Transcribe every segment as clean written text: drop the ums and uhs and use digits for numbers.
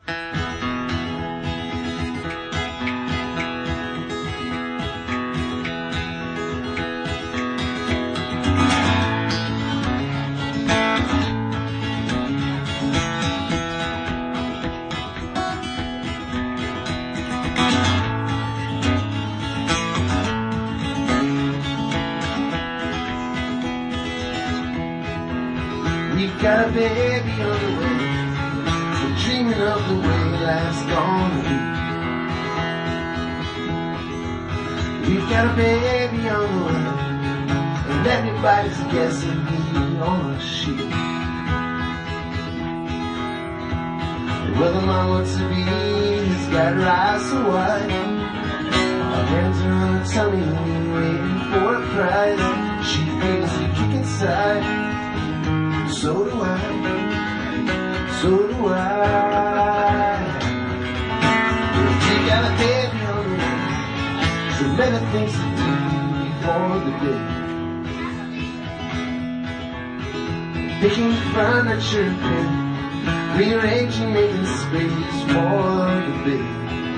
We've got a baby on the way. We're dreaming of the way life's gonna be. We've got a baby on the way, and everybody's guessing he or she. Well, the mom wants to be, he's got her eyes so wide. Our hands are on her tummy, waiting for a prize. She feels the kick inside. So do I, so do I. We got a baby on the way, so many things to do before the day. Picking furniture and rearranging, making space for the baby.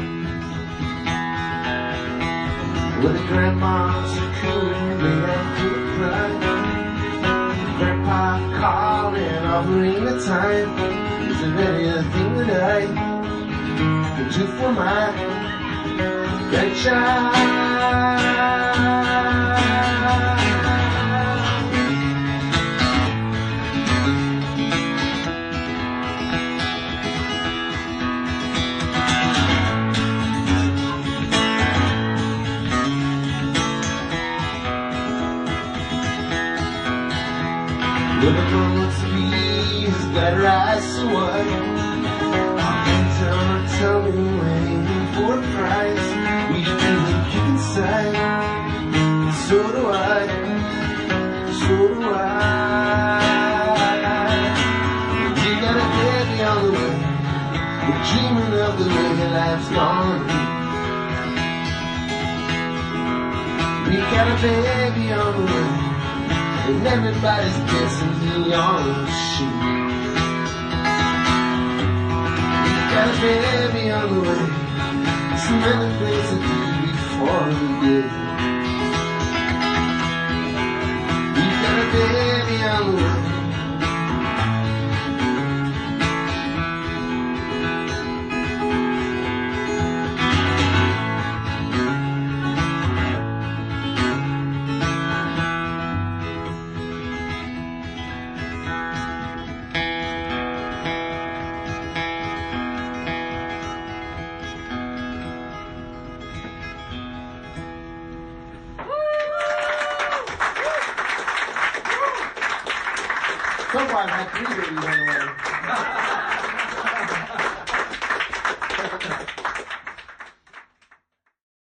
Well, the grandmas are cool, they have good pride. Grandpa calling, offering the time. Is there anything that I can do for my grandchild? Well, the girl looks to be, he's got her eyes so wide. Hands on her tummy, waiting for a prize. We feel the kick inside. So do I, so do I. We got a baby on the way. We're dreaming of the way life's gonna be. We got a baby on the way, and everybody's guessing he or she. We got a baby on the way, so many things to do before the day. We got a baby on the way. So far, I've had 3 babies on the way.